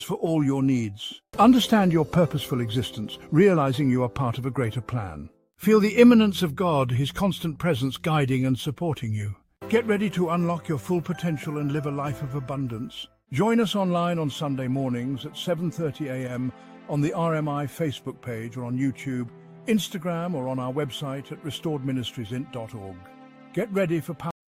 for all your needs. Understand your purposeful existence, realizing you are part of a greater plan. Feel the immanence of God, His constant presence guiding and supporting you. Get ready to unlock your full potential and live a life of abundance. Join us online on Sunday mornings at 7:30 a.m. on the RMI Facebook page or on YouTube, Instagram, or on our website at restoredministriesinc.org. Get ready for power.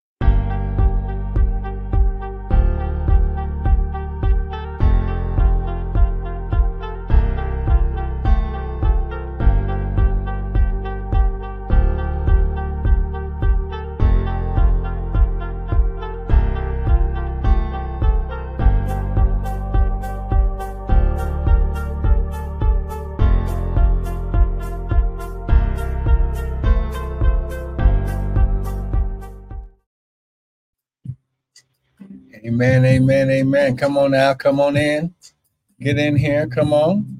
Amen, amen, amen. Come on now, come on in. Get in here, come on.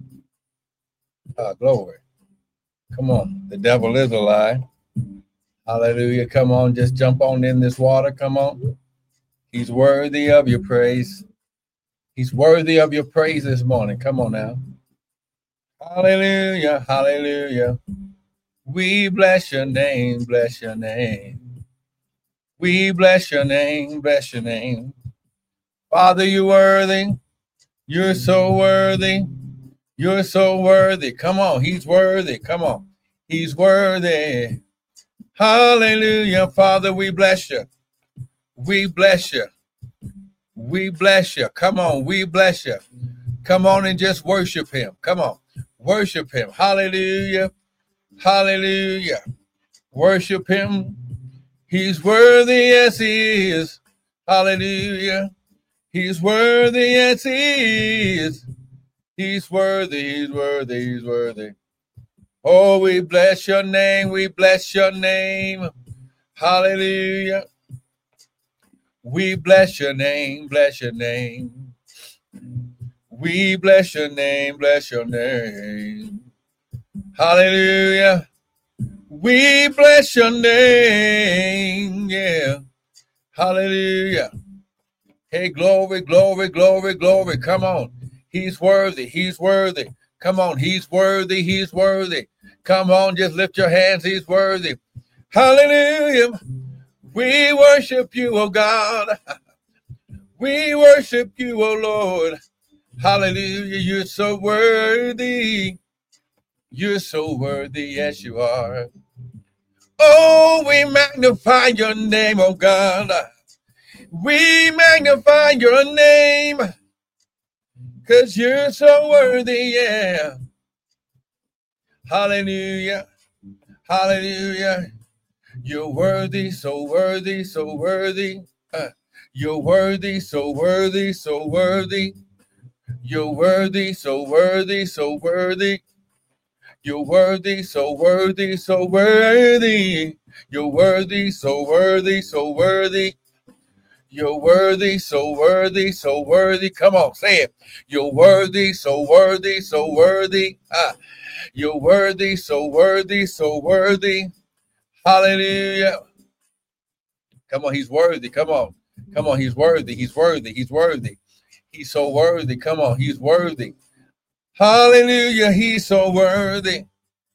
Glory. Come on. The devil is a lie. Hallelujah. Come on, just jump on in this water. Come on. He's worthy of your praise. He's worthy of your praise this morning. Come on now. Hallelujah, hallelujah. We bless your name, bless your name. We bless your name, bless your name. Father, you're worthy. You're so worthy. You're so worthy. Come on, he's worthy. Come on. He's worthy. Hallelujah. Father, we bless you. We bless you. We bless you. Come on, we bless you. Come on and just worship him. Come on. Worship him. Hallelujah. Hallelujah. Worship him. He's worthy as he is. Hallelujah. He's worthy as he is. He's worthy, he's worthy, he's worthy. Oh, we bless your name. We bless your name. Hallelujah. We bless your name, bless your name. We bless your name, bless your name. Hallelujah. We bless your name, yeah. Hallelujah. Hey, glory, glory, glory, glory. Come on. He's worthy, he's worthy. Come on, he's worthy, he's worthy. Come on, just lift your hands, he's worthy. Hallelujah. We worship you, oh God. We worship you, oh Lord. Hallelujah. You're so worthy. You're so worthy, yes you are. Oh, we magnify your name, oh God. We magnify your name, 'cause you're so worthy, yeah. Hallelujah. Hallelujah. You're worthy, so worthy, so worthy. You're worthy, so worthy, so worthy. You're worthy, so worthy, so worthy. You're worthy, so worthy, so worthy. You're worthy, so worthy, so worthy. You're worthy, so worthy, so worthy. Come on, say it. You're worthy, so worthy, so worthy. You're worthy, so worthy, so worthy. Hallelujah. Come on, he's worthy. Come on. Come on, he's worthy. He's worthy. He's worthy. He's so worthy. Come on, he's worthy. Hallelujah, he's so worthy.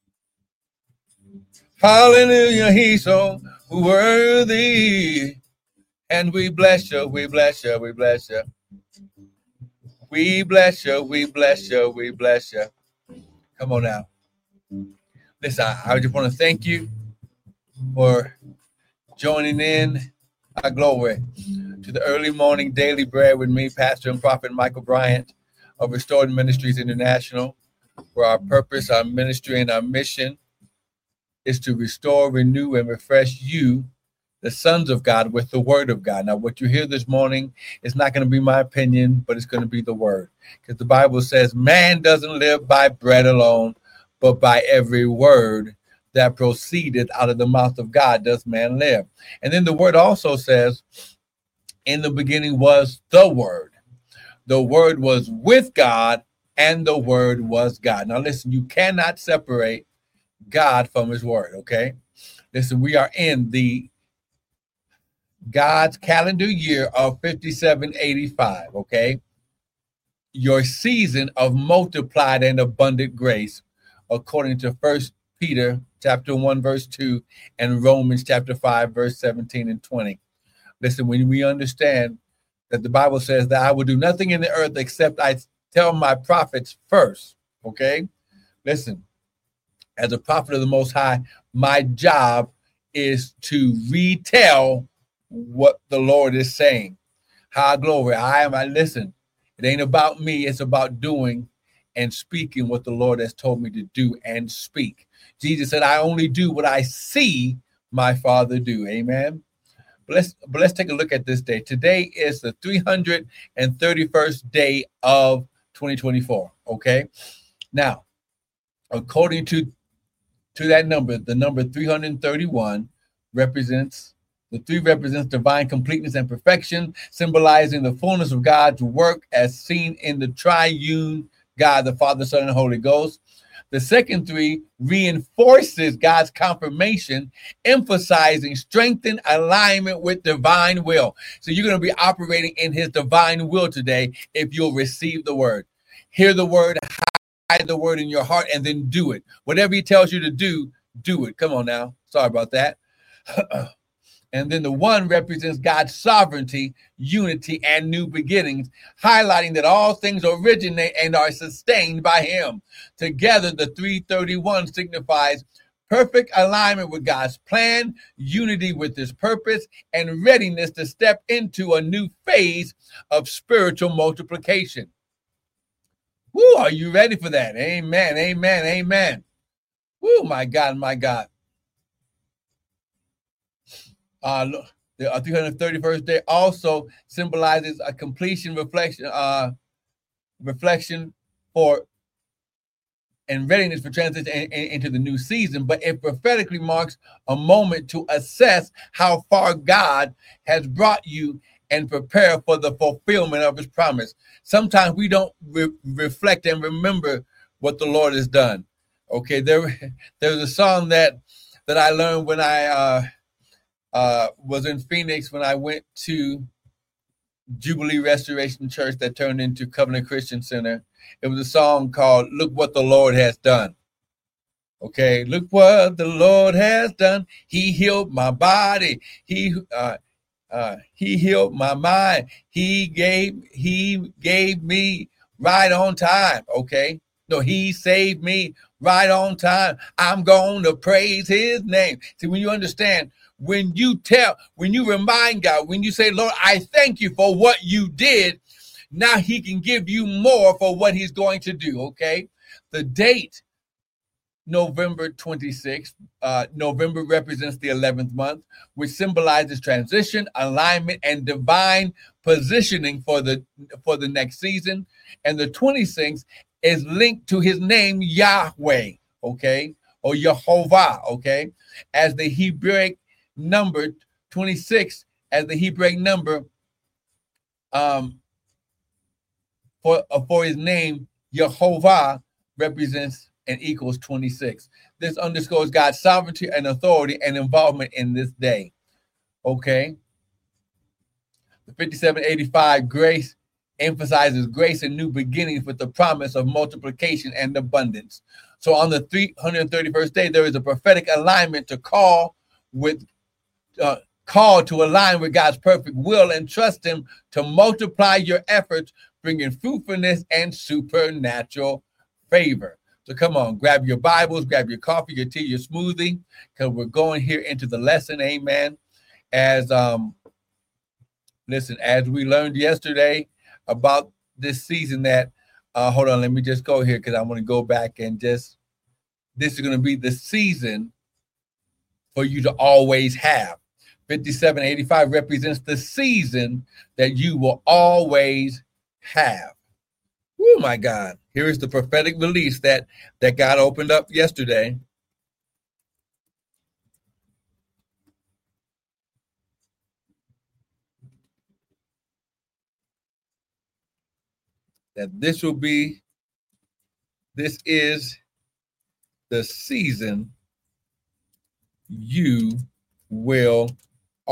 Hallelujah, he's so worthy. And we bless you, we bless you, we bless you. We bless you, we bless you, we bless you. Come on now. Listen, I just want to thank you for joining in. Our glory to the early morning daily bread with me, Pastor and Prophet Michael Bryant of Restored Ministries International, where our purpose, our ministry, and our mission is to restore, renew, and refresh you, the sons of God, with the word of God. Now, what you hear this morning is not going to be my opinion, but it's going to be the word. Because the Bible says man doesn't live by bread alone, but by every word that proceeded out of the mouth of God does man live. And then the word also says, in the beginning was the word. The word was with God, and the word was God. Now listen, you cannot separate God from his word, okay? Listen, we are in the God's calendar year of 5785, okay? your season of multiplied and abundant grace, according to 1 Peter chapter 1, verse 2, and Romans chapter 5, verse 17 and 20. Listen, when we understand that the Bible says that I will do nothing in the earth except I tell my prophets first, okay? Listen, as a prophet of the Most High, my job is to retell what the Lord is saying. High glory. Listen, it ain't about me. It's about doing and speaking what the Lord has told me to do and speak. Jesus said, I only do what I see my Father do. Amen. But let's take a look at this day. Today is the 331st day of 2024. Okay. Now, according to that number, the number 331 represents divine completeness and perfection, symbolizing the fullness of God's work as seen in the triune God, the Father, Son, and Holy Ghost. The second three reinforces God's confirmation, emphasizing strengthened alignment with divine will. So you're going to be operating in his divine will today if you'll receive the word. Hear the word, hide the word in your heart, and then do it. Whatever he tells you to do, do it. Come on now. Sorry about that. And then the one represents God's sovereignty, unity, and new beginnings, highlighting that all things originate and are sustained by him. Together, the 331 signifies perfect alignment with God's plan, unity with his purpose, and readiness to step into a new phase of spiritual multiplication. Woo, are you ready for that? Amen, amen, amen. Woo, my God, my God. The 331st day also symbolizes a completion, reflection for and readiness for transition into the new season, but it prophetically marks a moment to assess how far God has brought you and prepare for the fulfillment of his promise. Sometimes we don't reflect and remember what the Lord has done. Okay, there's a song that I learned when I was in Phoenix, when I went to Jubilee Restoration Church that turned into Covenant Christian Center. It was a song called Look What the Lord Has Done. Okay, look what the Lord has done. He healed my body. He healed my mind. He gave me right on time. Okay. No, he saved me right on time. I'm going to praise his name. See, when you understand, when you remind God, when you say, Lord, I thank you for what you did, now he can give you more for what he's going to do. Okay. The date, November 26th. November represents the 11th month, which symbolizes transition, alignment, and divine positioning for the next season. And the 26th is linked to his name Yahweh, okay, or Yehovah, okay, as the Hebraic number 26, as the Hebraic number for his name Yehovah represents and equals 26. This underscores God's sovereignty and authority and involvement in this day. Okay. The 5785 grace emphasizes grace and new beginnings with the promise of multiplication and abundance. So on the 331st day, there is a prophetic alignment to call to align with God's perfect will and trust him to multiply your efforts, bringing fruitfulness and supernatural favor. So come on, grab your Bibles, grab your coffee, your tea, your smoothie, because we're going here into the lesson. Amen. As we learned yesterday about this season that, hold on, let me just go here because I want to go back and this is going to be the season for you to always have. 5785 represents the season that you will always have. Oh my God. Here is the prophetic release that God opened up yesterday. That this is the season you will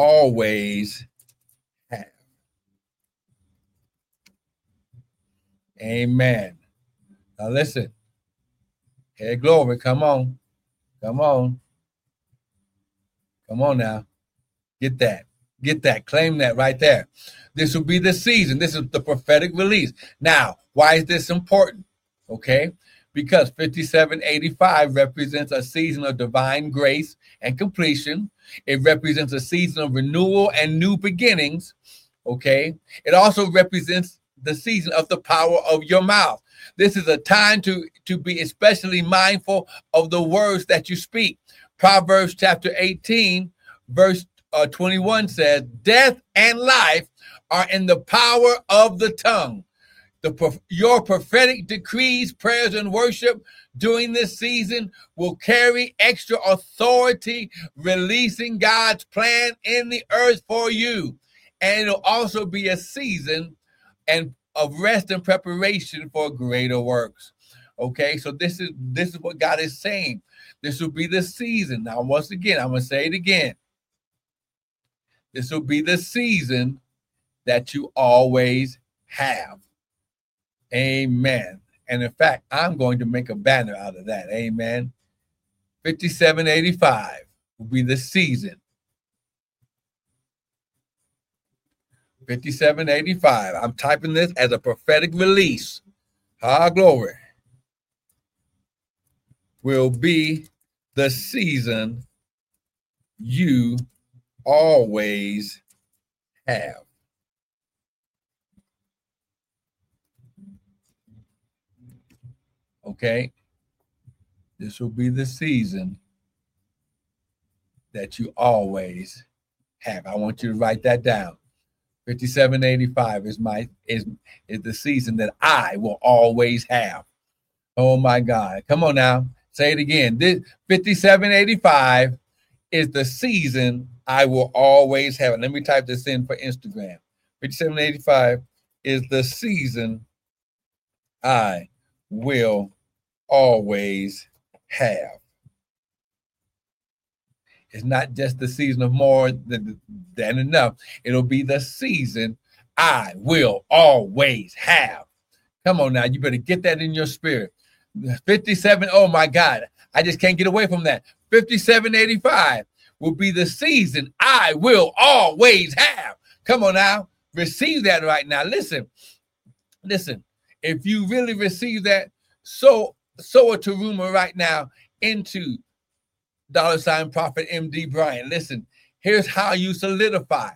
always have. Amen. Now listen. Hey, glory. Come on. Come on. Come on now. Get that. Get that. Claim that right there. This will be the season. This is the prophetic release. Now, why is this important? Okay. Because 5785 represents a season of divine grace and completion. It represents a season of renewal and new beginnings. Okay. It also represents the season of the power of your mouth. This is a time to be especially mindful of the words that you speak. Proverbs chapter 18, verse 21 says, death and life are in the power of the tongue. Your prophetic decrees, prayers, and worship during this season will carry extra authority, releasing God's plan in the earth for you. And it'll also be a season of rest and preparation for greater works. Okay, so this is what God is saying. This will be the season. Now, once again, I'm going to say it again. This will be the season that you always have. Amen. And in fact, I'm going to make a banner out of that. Amen. 5785 will be the season. 5785. I'm typing this as a prophetic release. Glory. Will be the season you always have. Okay? This will be the season that you always have. I want you to write that down. 5785 is the season that I will always have. Oh my God. Come on now. Say it again. This 5785 is the season I will always have. Let me type this in for Instagram. 5785 is the season I will always have. It's not just the season of more than enough. It'll be the season I will always have. Come on now. You better get that in your spirit. 57. Oh my God. I just can't get away from that. 5785 will be the season I will always have. Come on now. Receive that right now. Listen. If you really receive that, sow a teruma right now into $Prophet MD Bryant. Listen, here's how you solidify.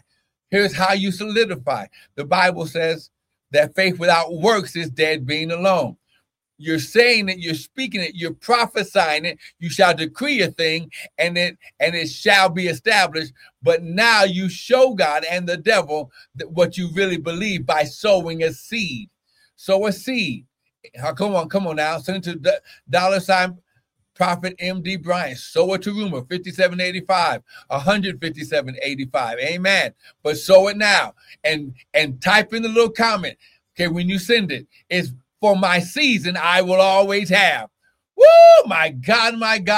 The Bible says that faith without works is dead being alone. You're saying it, you're speaking it, you're prophesying it. You shall decree a thing, and it shall be established. But now you show God and the devil what you really believe by sowing a seed. Sow a seed. Come on now. Send it to $Prophet MD Bryant. Sow it to rumor 5785, 157.85. Amen. But sow it now and type in the little comment. Okay, when you send it, it's for my season I will always have. Woo! My God.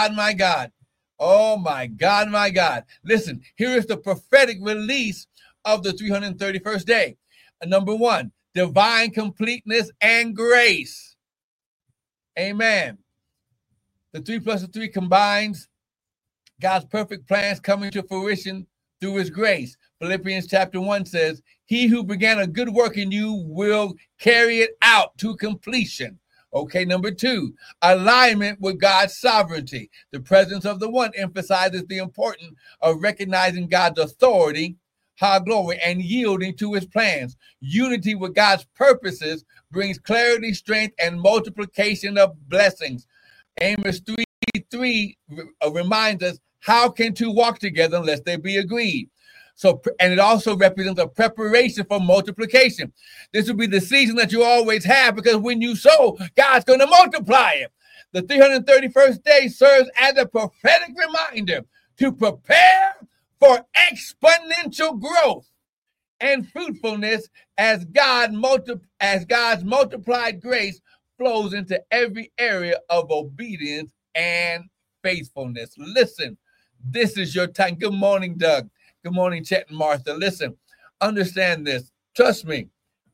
Oh my God. Listen, here is the prophetic release of the 331st day. Number 1, divine completeness and grace. Amen. The 3 plus the 3 combines God's perfect plans coming to fruition through his grace. Philippians chapter 1 says, he who began a good work in you will carry it out to completion. Okay, number 2, alignment with God's sovereignty. The presence of the one emphasizes the importance of recognizing God's authority, glory, and yielding to his plans. Unity with God's purposes brings clarity, strength, and multiplication of blessings. Amos 3:3 reminds us, how can 2 walk together unless they be agreed? So, and it also represents a preparation for multiplication. This will be the season that you always have, because when you sow, God's going to multiply it. The 331st day serves as a prophetic reminder to prepare for exponential growth and fruitfulness as God's multiplied grace flows into every area of obedience and faithfulness. Listen, this is your time. Good morning, Doug. Good morning, Chet and Martha. Listen, understand this. Trust me.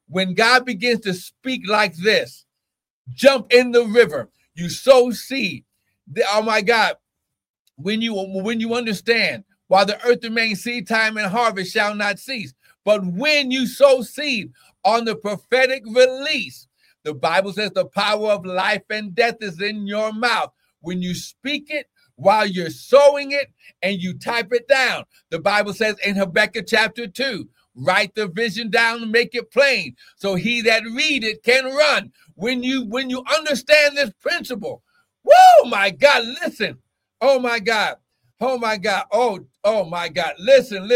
When God begins to speak like this, jump in the river, you sow seed. Oh my God, when you understand, while the earth remains, seed time and harvest shall not cease. But when you sow seed on the prophetic release, the Bible says the power of life and death is in your mouth. When you speak it while you're sowing it and you type it down, the Bible says in Habakkuk chapter 2, write the vision down and make it plain, so he that read it can run. When you understand this principle, whoa, my God, listen. Oh my God. Oh my God. Oh my God. Listen.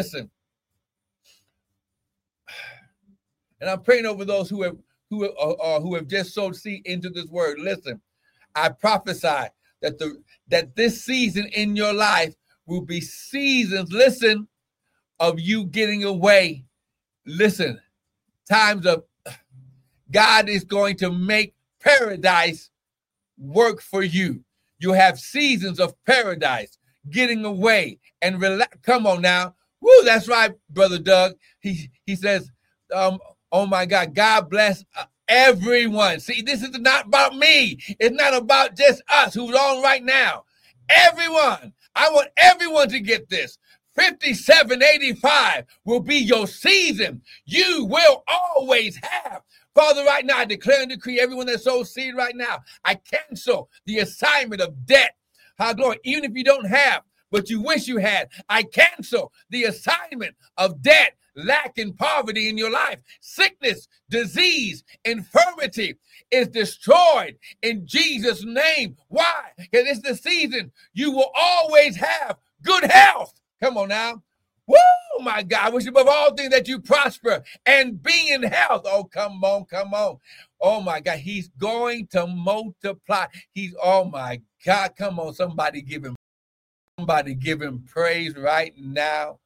And I'm praying over those who have just sowed seed into this word. Listen, I prophesy that this season in your life will be seasons, listen, of you getting away. Listen, times of God is going to make paradise work for you. You have seasons of paradise, getting away and relax. Come on now. Woo, that's right, Brother Doug. He says, oh my God, God bless everyone. See, this is not about me. It's not about just us who's on right now. Everyone. I want everyone to get this. 5785 will be your season. You will always have. Father, right now, I declare and decree everyone that sows seed right now, I cancel the assignment of debt. Glory. Even if you don't have, but you wish you had, I cancel the assignment of debt, lack, and poverty in your life. Sickness, disease, infirmity is destroyed in Jesus' name. Why? Because it's the season you will always have good health. Come on now. Woo, my God. I wish above all things that you prosper and be in health. Oh, come on. Oh, my God. He's going to multiply. Oh, my God. Come on. Somebody give him praise right now.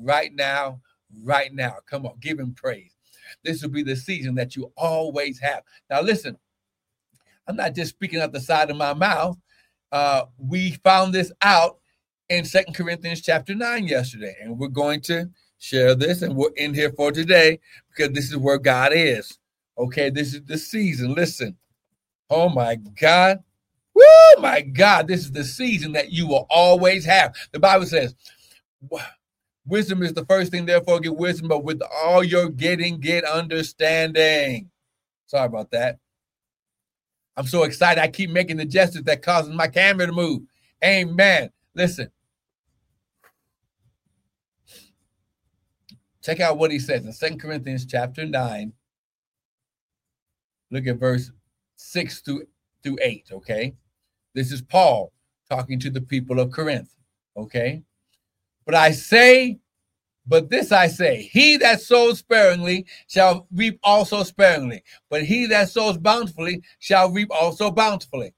Come on. Give him praise. This will be the season that you always have. Now, listen. I'm not just speaking out the side of my mouth. We found this out in 2 Corinthians chapter 9 yesterday. And we're going to share this, and we're in here for today because this is where God is. Okay, this is the season. Listen. Oh, my God. Woo, my God. This is the season that you will always have. The Bible says, wisdom is the first thing, therefore get wisdom, but with all your getting, get understanding. Sorry about that. I'm so excited. I keep making the gestures that causes my camera to move. Amen. Listen. Check out what he says in 2 Corinthians chapter 9. Look at verse 6 through 8, okay? This is Paul talking to the people of Corinth, okay? But this I say, he that sows sparingly shall reap also sparingly, but he that sows bountifully shall reap also bountifully.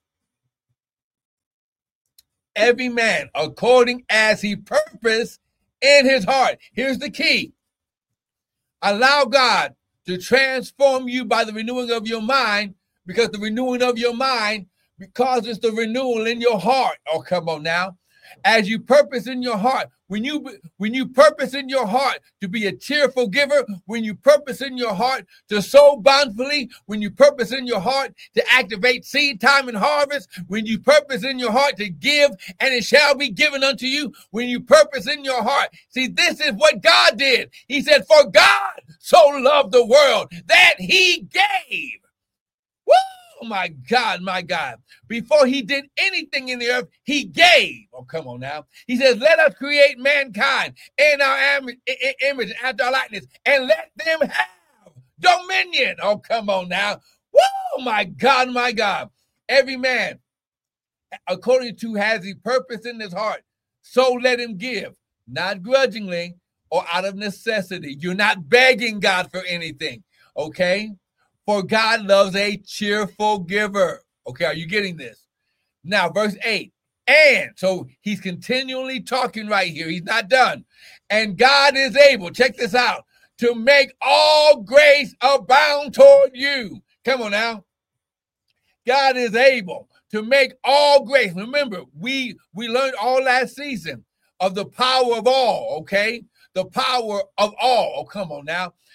Every man according as he purposed in his heart. Here's the key. Allow God to transform you by the renewing of your mind, because the renewing of your mind causes the renewal in your heart. Oh, come on now. As you purpose in your heart, when you purpose in your heart to be a cheerful giver, when you purpose in your heart to sow bountifully, when you purpose in your heart to activate seed time and harvest, when you purpose in your heart to give and it shall be given unto you, when you purpose in your heart. See, this is what God did. He said, for God so loved the world that he gave. Woo! Oh, my God, my God. Before he did anything in the earth, he gave. Oh, come on now. He says, let us create mankind in our image, after our likeness, and let them have dominion. Oh, come on now. Woo, my God, my God. Every man, according to has he purpose in his heart, so let him give, not grudgingly or out of necessity. You're not begging God for anything, okay? For God loves a cheerful giver. Okay, are you getting this? Now, verse 8. And so he's continually talking right here. He's not done. And God is able, check this out, to make all grace abound toward you. Come on now. God is able to make all grace. Remember, we learned all last season of the power of all, okay? The power of all. Oh, come on now.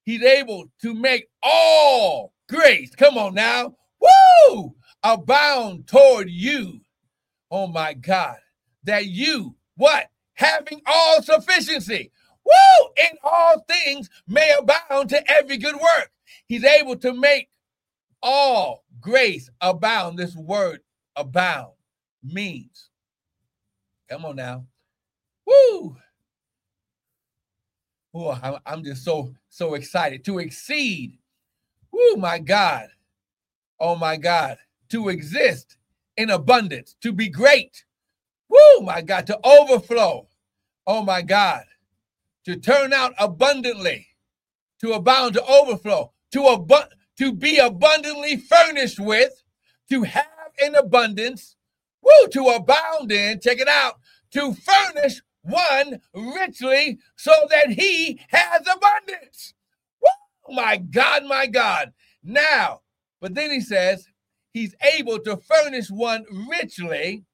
He's able to make all grace, come on now, woo, abound toward you. Oh my God, that you, what? Having all sufficiency, woo, in all things may abound to every good work. He's able to make all grace abound. This word abound means, come on now, woo. Oh, I'm just so excited to exceed. Oh my God. Oh my God. To exist in abundance, to be great. Woo, my God, to overflow. Oh my God. To turn out abundantly, to abound, to overflow, to be abundantly furnished with, to have in abundance, woo, to abound in, check it out, to furnish one richly so that he has abundance. Woo, my God, my God. Now, but then he says he's able to furnish one richly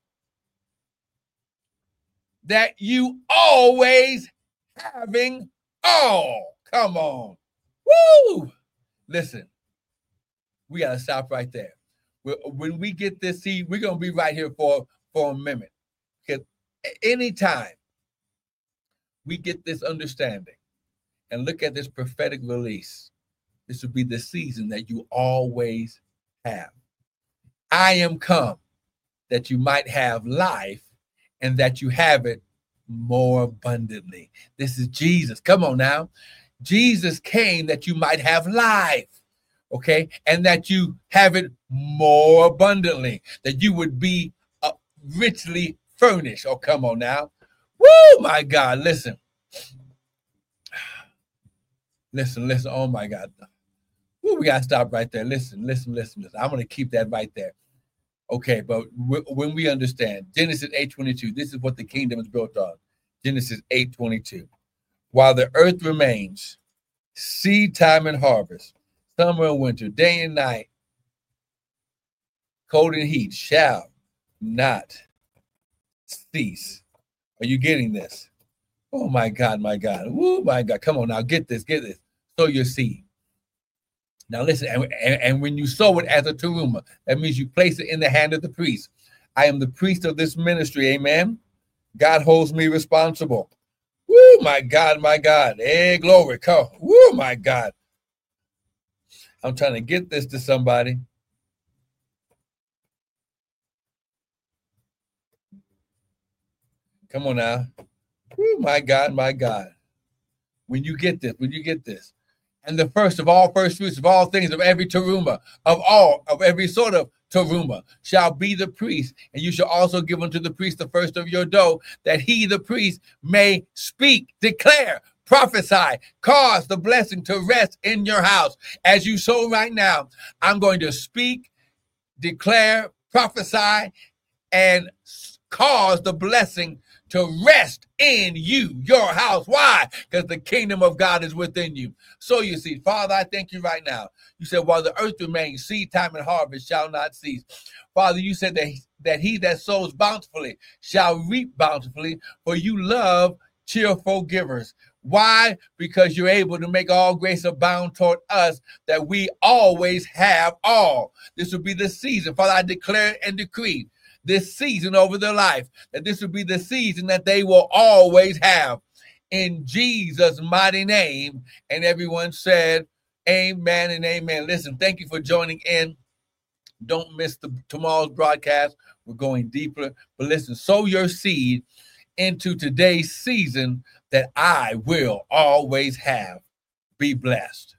that you always having all. Come on. Woo! Listen, we got to stop right there. When we get this seed, we're going to be right here for a minute. Because anytime we get this understanding and look at this prophetic release, this will be the season that you always have. I am come that you might have life and that you have it more abundantly. This is Jesus. Come on now. Jesus came that you might have life, okay? And that you have it more abundantly, that you would be richly furnished. Oh, come on now. Woo, my God, listen. Listen. Oh, my God. Woo, we got to stop right there. Listen. I'm going to keep that right there. Okay, but when we understand Genesis 8:22, this is what the kingdom is built on. Genesis 8:22. While the earth remains, seed time and harvest, summer and winter, day and night, cold and heat shall not cease. Are you getting this? Oh my God, my God. Woo, my God. Come on now, get this. Sow your seed. Now listen, and when you sow it as a teruma, that means you place it in the hand of the priest. I am the priest of this ministry, amen? God holds me responsible. Woo, my God, my God. Hey, glory, come. Woo, my God. I'm trying to get this to somebody. Come on now. Woo, my God, my God. When you get this. And the first of all first fruits of all things of every teruma, of every sort of teruma, shall be the priest. And you shall also give unto the priest the first of your dough, that he, the priest, may speak, declare, prophesy, cause the blessing to rest in your house. As you sow right now, I'm going to speak, declare, prophesy, and cause the blessing to rest in you, your house. Why? Because the kingdom of God is within you. So you see, Father, I thank you right now. You said, while the earth remains, seed time and harvest shall not cease. Father, you said that he that sows bountifully shall reap bountifully, for you love cheerful givers. Why? Because you're able to make all grace abound toward us, that we always have all. This will be the season. Father, I declare and decree this season over their life, that this will be the season that they will always have. In Jesus' mighty name. And everyone said, amen and amen. Listen, thank you for joining in. Don't miss tomorrow's broadcast. We're going deeper. But listen, sow your seed into today's season that I will always have. Be blessed.